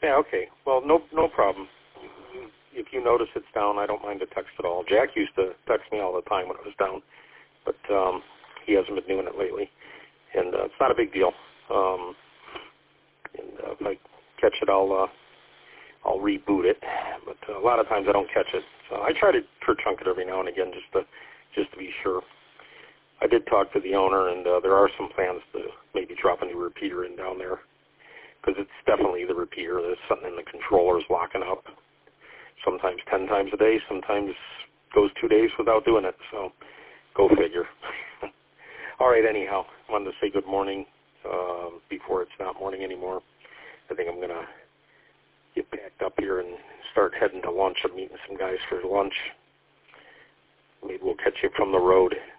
Yeah, okay. Well, no problem. If you notice it's down, I don't mind a text at all. Jack used to text me all the time when it was down, but he hasn't been doing it lately. And it's not a big deal. If I catch it, I'll reboot it. But a lot of times I don't catch it. So I try to chunk it every now and again just to be sure. I did talk to the owner, and there are some plans to maybe drop a new repeater in down there, because it's definitely the repeater. There's something in the controller is locking up. Sometimes 10 times a day, sometimes goes 2 days without doing it. So go figure. All right, anyhow, I wanted to say good morning before it's not morning anymore. I think I'm going to get packed up here and start heading to lunch. I'm meeting some guys for lunch. Maybe we'll catch you from the road.